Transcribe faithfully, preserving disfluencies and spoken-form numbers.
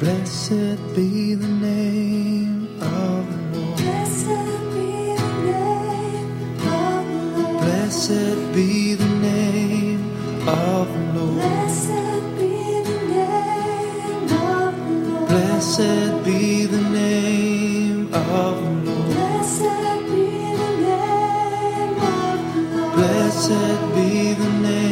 Blessed be the name of the Lord. Blessed be the name of the Lord. Blessed be the name of the Lord. Blessed be the name of the Lord. Blessed be the name